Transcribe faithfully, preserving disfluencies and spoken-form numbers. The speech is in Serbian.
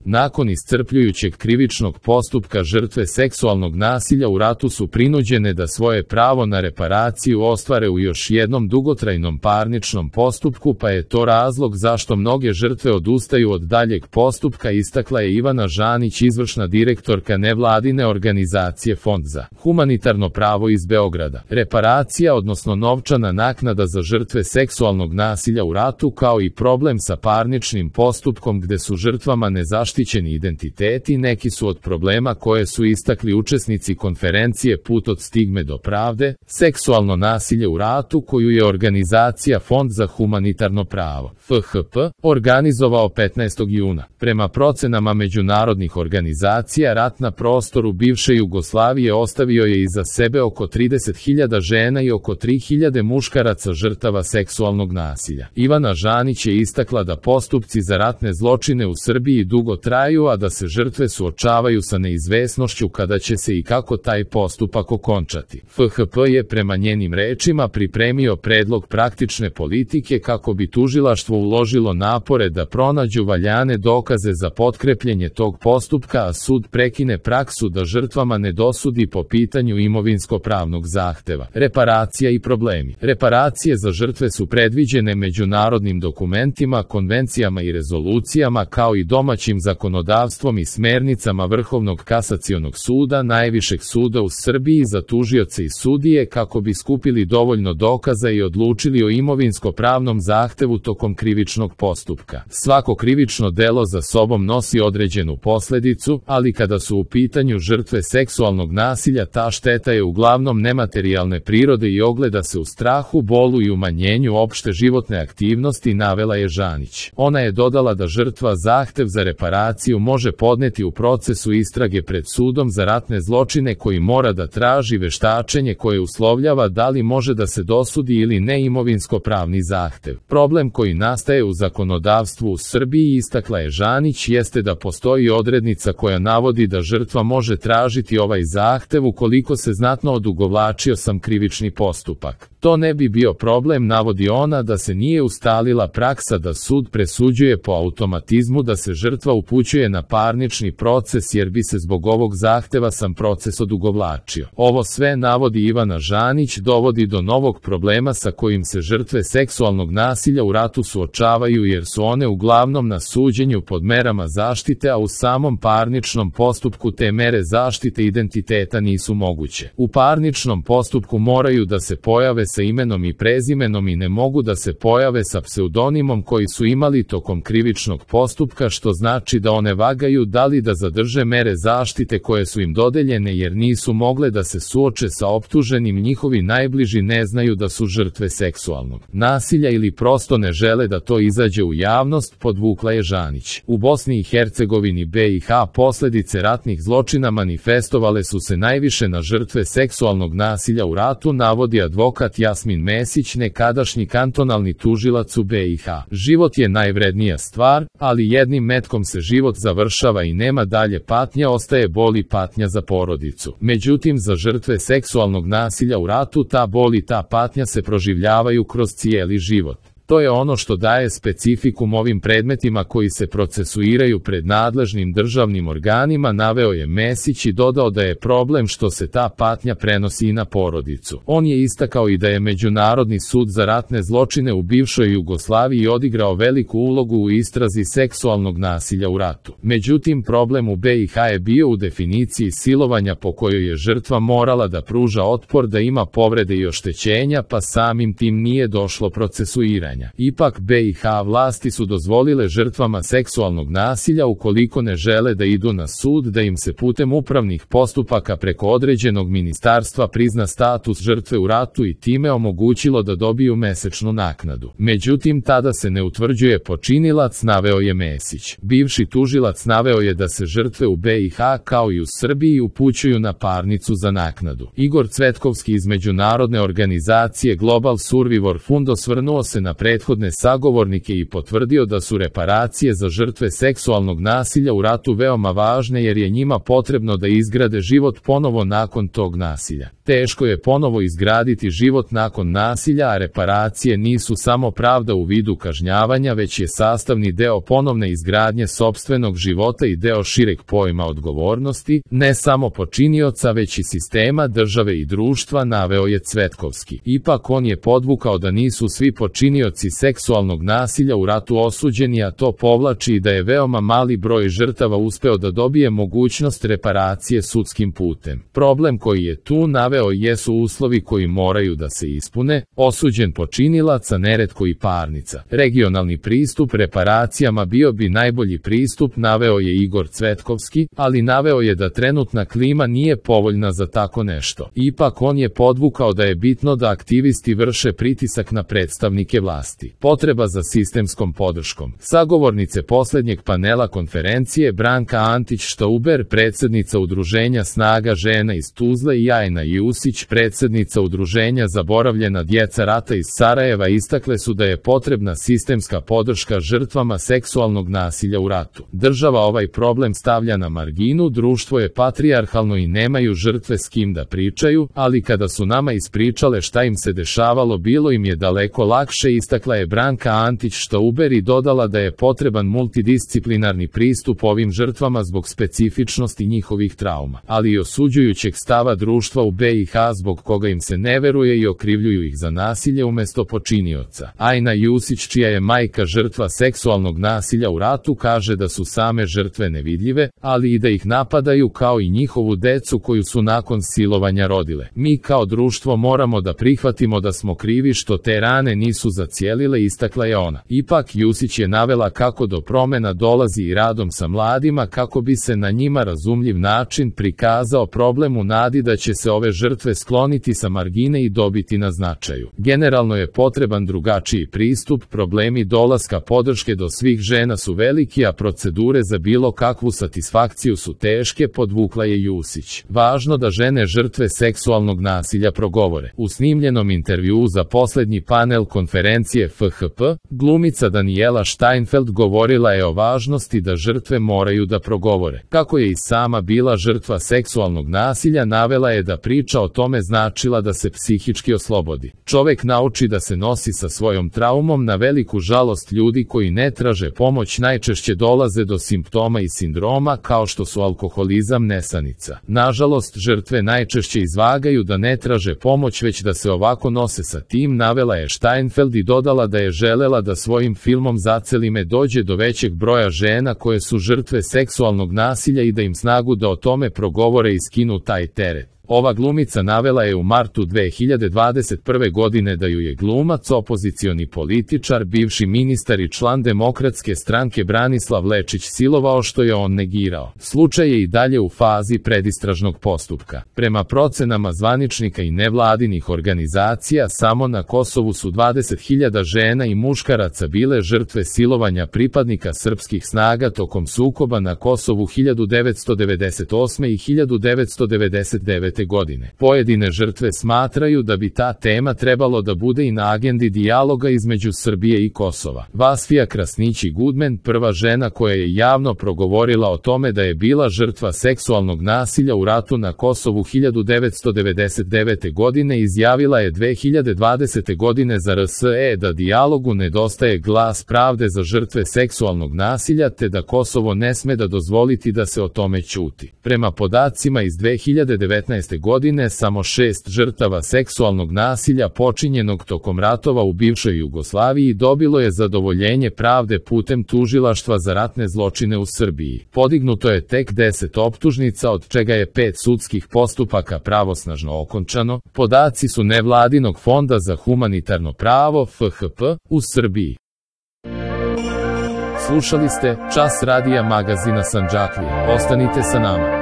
Nakon iscrpljujućeg krivičnog postupka žrtve seksualnog nasilja u ratu su prinuđene da svoje pravo na reparaciju ostvare u još jednom dugotrajnom parničnom postupku, pa je to razlog zašto mnoge žrtve odustaju od daljeg postupka, istakla je Ivana Žanić, izvršna direktorka nevladine organizacije Fond za humanitarno pravo iz Beograda. Reparacija, odnosno novčana naknada za žrtve seksualnog nasilja u ratu, kao i problem sa parničnim postupkom gde su žrtvama nezaštićeni identiteti, neki su od problema koje su istakli učesnici konferencije Put od stigme do pravde, seksualno nasilje u ratu, koju je organizacija Fond za humanitarno pravo, F H P, organizovao petnaestog juna. Prema procenama međunarodnih organizacija, rat na prostoru bivše Jugoslavije ostavio je iza sebe oko trideset hiljada žena i oko tri hiljade muškaraca žrtava seksualnog nasilja. Ivana Žanić je istakla da postupci za ratne zločine u Srbiji dugo traju, a da se žrtve suočavaju sa neizvesnošću kada će se i kako taj postupak okončati. F H P je prema njenim rečima pripremio predlog praktične politike kako bi tužilaštvo uložilo napore da pronađu valjane dokaze za potkrepljenje tog postupka, a sud prekine praksu da žrtvama ne dosudi po pitanju imovinsko-pravnog zahteva. Reparacija i problemi. Reparacije za žrtve su predviđene međunarodnim dokumentima, konvencijama i rezolucijama, kao i domaćim zakonodavstvom i smernicama Vrhovnog kasacionog suda, najvišeg suda u Srbiji, za tužioce i sudije kako bi skupili dovoljno dokaza i odlučili o imovinsko-pravnom zahtevu tokom krivičnog postupka. Svako krivično delo za sobom nosi određenu posledicu, ali kada su u pitanju žrtve seksualnog nasilja, ta šteta je uglavnom nematerijalne prirode i ogleda se u strahu, bolu i umanjenju opšte životne aktivnosti, navela je Žanić. Ona je dodala da žrtva zahtev za reparaciju može podneti u procesu istrage pred sudom za ratne zločine, koji mora da traži veštačenje koje uslovljava da li može da se dosudi ili ne imovinsko-pravni zahtev. Problem koji nastaje u zakonodavstvu u Srbiji, istakla je Žanić, jeste da postoji odrednica koja navodi da žrtva može tražiti ovaj zahtev ukoliko se znatno odugovlačio sam krivični postupak. To ne bi bio problem, navodi ona, da se nije ustalila praksa da sud presuđuje po automatizmu da se žrtva upućuje na parnični proces, jer bi se zbog ovog zahteva sam proces odugovlačio. Ovo sve, navodi Ivana Žanić, dovodi do novog problema sa kojim se žrtve seksualnog nasilja u ratu suočavaju, jer su one uglavnom na suđenju pod merama zaštite, a u samom parničnom postupku te mere zaštite identiteta nisu moguće. U parničnom postupku moraju da se pojave sa imenom i prezimenom i ne mogu da se pojave sa pseudonimom koji su imali tokom krivičnog postupka, što znači da one vagaju da li da zadrže mere zaštite koje su im dodeljene, jer nisu mogle da se suoče sa optuženim, njihovi najbliži ne znaju da su žrtve seksualnog nasilja ili prosto ne žele da to izađe u javnost, podvukla je Žanić. U Bosni i Hercegovini B i H posledice ratnih zločina manifestovale su se najviše na žrtve seksualnog nasilja u ratu, navodi advokat Jasmin Mesić, nekadašnji kantonalni tužilac u B i H. Život je najvrednija stvar, ali jednim metkom se život završava i nema dalje patnja, ostaje bol i patnja za porodicu. Međutim, za žrtve seksualnog nasilja u ratu ta bol i ta patnja se proživljavaju kroz cijeli život. To je ono što daje specifikum ovim predmetima koji se procesuiraju pred nadležnim državnim organima, naveo je Mesić i dodao da je problem što se ta patnja prenosi i na porodicu. On je istakao i da je Međunarodni sud za ratne zločine u bivšoj Jugoslaviji odigrao veliku ulogu u istrazi seksualnog nasilja u ratu. Međutim, problem u B i H je bio u definiciji silovanja, po kojoj je žrtva morala da pruža otpor, da ima povrede i oštećenja, pa samim tim nije došlo procesuiranja. Ipak B i H vlasti su dozvolile žrtvama seksualnog nasilja, ukoliko ne žele da idu na sud, da im se putem upravnih postupaka preko određenog ministarstva prizna status žrtve u ratu i time omogućilo da dobiju mesečnu naknadu. Međutim, tada se ne utvrđuje počinilac, naveo je Mesić. Bivši tužilac naveo je da se žrtve u B i H kao i u Srbiji upućuju na parnicu za naknadu. Igor Cvetkovski iz međunarodne organizacije Global Survivor Fund osvrnuo se na prethodne sagovornike i potvrdio da su reparacije za žrtve seksualnog nasilja u ratu veoma važne, jer je njima potrebno da izgrade život ponovo nakon tog nasilja. Teško je ponovo izgraditi život nakon nasilja, a reparacije nisu samo pravda u vidu kažnjavanja, već je sastavni deo ponovne izgradnje sopstvenog života i deo šireg pojma odgovornosti, ne samo počinioca već i sistema, države i društva, naveo je Cvetkovski. Ipak on je podvukao da nisu svi počinioci seksualnog nasilja u ratu osuđeni, a to povlači i da je veoma mali broj žrtava uspeo da dobije mogućnost reparacije sudskim putem. Problem koji je tu naveo jesu uslovi koji moraju da se ispune, osuđen počinilac, a neretko i parnica. Regionalni pristup reparacijama bio bi najbolji pristup, naveo je Igor Cvetkovski, ali naveo je da trenutna klima nije povoljna za tako nešto. Ipak on je podvukao da je bitno da aktivisti vrše pritisak na predstavnike vlasti. Potreba za sistemskom podrškom. Sagovornice poslednjeg panela konferencije Branka Antić-Štauber, predsednica Udruženja Snaga žena iz Tuzle, i Ajna Jusić, predsednica Udruženja Zaboravljena djeca rata iz Sarajeva, istakle su da je potrebna sistemska podrška žrtvama seksualnog nasilja u ratu. Država ovaj problem stavlja na marginu, društvo je patrijarhalno i nemaju žrtve s kim da pričaju, ali kada su nama ispričale šta im se dešavalo, bilo im je daleko lakše, istakla je Branka Antić-Štauber i dodala da je potreban multidisciplinarni pristup ovim žrtvama zbog specifičnosti njihovih trauma, ali i osuđujućeg stava društva u be i ha zbog koga im se ne veruje i okrivljuju ih za nasilje umesto počinioca. Ajna Jusić, čija je majka žrtva seksualnog nasilja u ratu, kaže da su same žrtve nevidljive, ali i da ih napadaju kao i njihovu decu koju su nakon silovanja rodile. Mi kao društvo moramo da prihvatimo da smo krivi što te rane nisu zacijelile, istakla je ona. Ipak Jusić je navela kako do promena dolazi i radom sa mladima kako bi se na njima razumljiv način prikazao problem u nadi da će se ove žrtve skloniti sa margine i dobiti na značaju. Generalno je potreban drugačiji pristup, problemi dolaska podrške do svih žena su veliki, a procedure za bilo kakvu satisfakciju su teške, podvukla je Jusić. Važno da žene žrtve seksualnog nasilja progovore. U snimljenom intervjuu za poslednji panel konferencije ef ha pe, glumica Danijela Steinfeld govorila je o važnosti da žrtve moraju da progovore. Kako je i sama bila žrtva seksualnog nasilja, navela je da priča o tome značila da se psihički oslobodi. Čovek nauči da se nosi sa svojom traumom, na veliku žalost ljudi koji ne traže pomoć najčešće dolaze do simptoma i sindroma kao što su alkoholizam, nesanica. Nažalost, žrtve najčešće izvagaju da ne traže pomoć već da se ovako nose sa tim, navela je Steinfeld i dodala da je želela da svojim filmom Zacelime dođe do većeg broja žena koje su žrtve seksualnog nasilja i da im snagu da o tome progovore i skinu taj teret. Ova glumica navela je u martu dve hiljade dvadeset prve godine da ju je glumac, opozicioni političar, bivši ministar i član Demokratske stranke Branislav Lečić silovao, što je on negirao. Slučaj je i dalje u fazi predistražnog postupka. Prema procenama zvaničnika i nevladinih organizacija, samo na Kosovu su dvadeset hiljada žena i muškaraca bile žrtve silovanja pripadnika srpskih snaga tokom sukoba na Kosovu hiljadu devetsto devedeset osme i hiljadu devetsto devedeset devete godine. Pojedine žrtve smatraju da bi ta tema trebalo da bude i na agendi dijaloga između Srbije i Kosova. Vasfija Krasnići-Gudmen, prva žena koja je javno progovorila o tome da je bila žrtva seksualnog nasilja u ratu na Kosovu hiljadu devetsto devedeset devete godine, izjavila je dve hiljade dvadesete godine za er es e da dijalogu nedostaje glas pravde za žrtve seksualnog nasilja te da Kosovo ne sme da dozvoliti da se o tome ćuti. Prema podacima iz dve hiljade devetnaeste godine, samo šest žrtava seksualnog nasilja počinjenog tokom ratova u bivšoj Jugoslaviji dobilo je zadovoljenje pravde putem tužilaštva za ratne zločine u Srbiji. Podignuto je tek deset optužnica, od čega je pet sudskih postupaka pravosnažno okončano. Podaci su nevladinog fonda za humanitarno pravo ef ha pe u Srbiji. Slušali ste Čas radija magazina Sandžaklija. Ostanite sa nama.